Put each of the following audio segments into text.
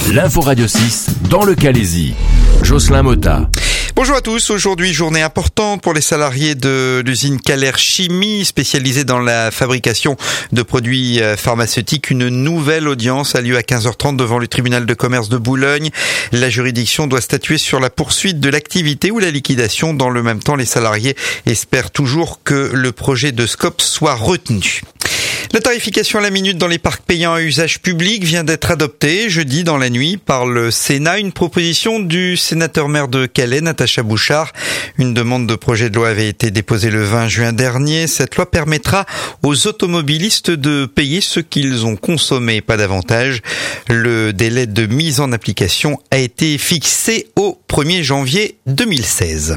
L'info Radio 6 dans le Calaisis. Jocelyn Motta. Bonjour à tous, aujourd'hui journée importante pour les salariés de l'usine Calers Chimie spécialisée dans la fabrication de produits pharmaceutiques. Une nouvelle audience a lieu à 15h30 devant le tribunal de commerce de Boulogne. La juridiction doit statuer sur la poursuite de l'activité ou la liquidation. Dans le même temps, les salariés espèrent toujours que le projet de SCOP soit retenu. La tarification à la minute dans les parcs payants à usage public vient d'être adoptée jeudi dans la nuit par le Sénat. Une proposition du sénateur-maire de Calais, Natacha Bouchard. Une demande de projet de loi avait été déposée le 20 juin dernier. Cette loi permettra aux automobilistes de payer ce qu'ils ont consommé, pas davantage. Le délai de mise en application a été fixé au 1er janvier 2016.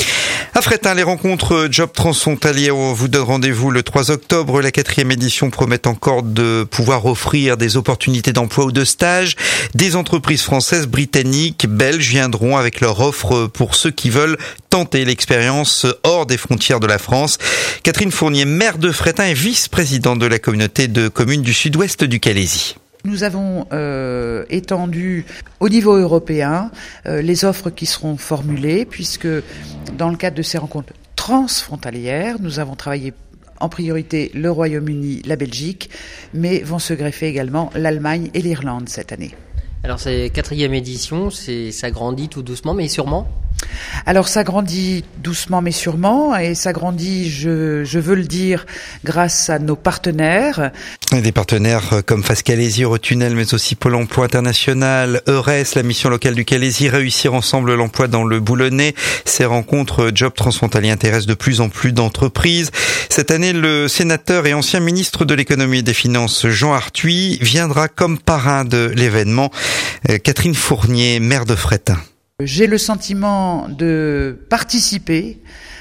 À Frétin, les rencontres Job Transfrontalier vous donnent rendez-vous le 3 octobre. La 4e édition promet encore de pouvoir offrir des opportunités d'emploi ou de stage. Des entreprises françaises, britanniques, belges viendront avec leur offre pour ceux qui veulent tenter l'expérience hors des frontières de la France. Catherine Fournier, maire de Frétin et vice-présidente de la communauté de communes du sud-ouest du Calaisis. Nous avons étendu au niveau européen les offres qui seront formulées, puisque dans le cadre de ces rencontres transfrontalières, nous avons travaillé en priorité le Royaume-Uni, la Belgique, mais vont se greffer également l'Allemagne et l'Irlande cette année. Alors c'est 4e édition, ça grandit tout doucement mais sûrement. Alors ça grandit doucement mais sûrement, et ça grandit, je veux le dire, grâce à nos partenaires. Des partenaires comme Face Calaisis, Eurotunnel, mais aussi Pôle emploi international, EURES, la mission locale du Calaisis, Réussir ensemble l'emploi dans le Boulonnais. Ces rencontres Job Transfrontalier intéressent de plus en plus d'entreprises. Cette année, le sénateur et ancien ministre de l'économie et des finances, Jean Arthuis, viendra comme parrain de l'événement. Catherine Fournier, maire de Frétin. J'ai le sentiment de participer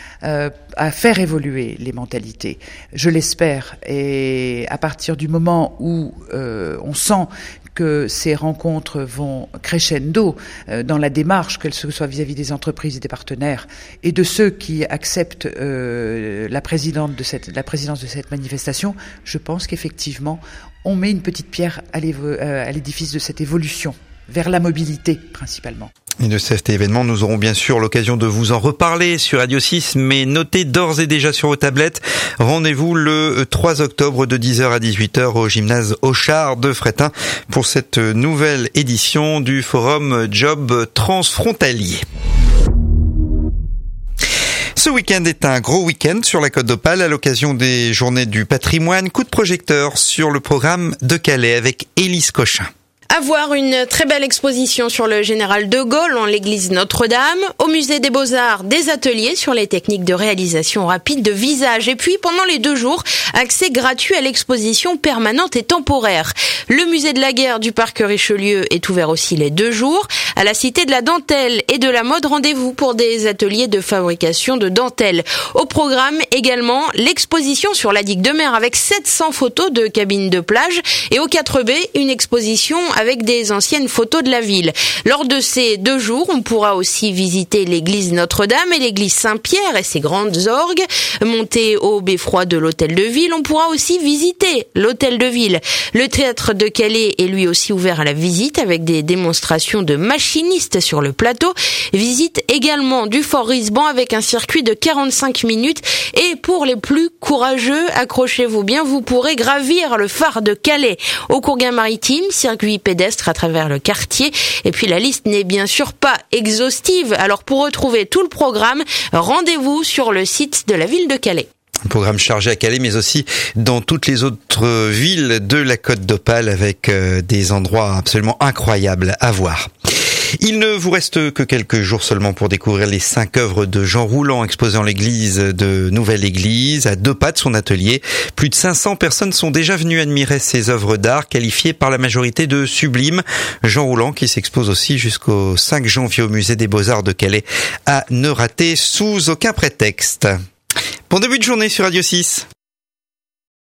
à faire évoluer les mentalités. Je l'espère. Et à partir du moment où on sent que ces rencontres vont crescendo dans la démarche, qu'elle soit vis-à-vis des entreprises et des partenaires, et de ceux qui acceptent la présidence de cette manifestation, je pense qu'effectivement, on met une petite pierre à l'édifice de cette évolution vers la mobilité principalement. Et de cet événement, nous aurons bien sûr l'occasion de vous en reparler sur Radio 6, mais notez d'ores et déjà sur vos tablettes, rendez-vous le 3 octobre de 10h à 18h au gymnase Auchard de Frétin pour cette nouvelle édition du forum Job Transfrontalier. Ce week-end est un gros week-end sur la Côte d'Opale à l'occasion des Journées du patrimoine. Coup de projecteur sur le programme de Calais avec Élise Cochin. Avoir une très belle exposition sur le général de Gaulle en l'église Notre-Dame, au musée des Beaux-Arts, des ateliers sur les techniques de réalisation rapide de visage, et puis pendant les 2 jours, accès gratuit à l'exposition permanente et temporaire. Le musée de la guerre du parc Richelieu est ouvert aussi les 2 jours. À la cité de la dentelle et de la mode, rendez-vous pour des ateliers de fabrication de dentelles. Au programme également l'exposition sur la digue de mer avec 700 photos de cabines de plage, et au 4B, une exposition avec des anciennes photos de la ville. Lors de ces 2 jours, on pourra aussi visiter l'église Notre-Dame et l'église Saint-Pierre et ses grandes orgues. Monter au beffroi de l'hôtel de ville, on pourra aussi visiter l'hôtel de ville. Le théâtre de Calais est lui aussi ouvert à la visite avec des démonstrations de machinistes sur le plateau. Visite également du Fort Risban avec un circuit de 45 minutes. Et pour les plus courageux, accrochez-vous bien, vous pourrez gravir le phare de Calais. Au Courguin maritime, circuit pédestre à travers le quartier. Et puis la liste n'est bien sûr pas exhaustive. Alors pour retrouver tout le programme, rendez-vous sur le site de la ville de Calais. Un programme chargé à Calais, mais aussi dans toutes les autres villes de la Côte d'Opale avec des endroits absolument incroyables à voir. Il ne vous reste que quelques jours seulement pour découvrir les 5 œuvres de Jean Rouland exposées en l'église de Nouvelle-Église, à 2 pas de son atelier. Plus de 500 personnes sont déjà venues admirer ces œuvres d'art qualifiées par la majorité de sublimes. Jean Rouland qui s'expose aussi jusqu'au 5 janvier au musée des Beaux-Arts de Calais à ne rater sous aucun prétexte. Bon début de journée sur Radio 6.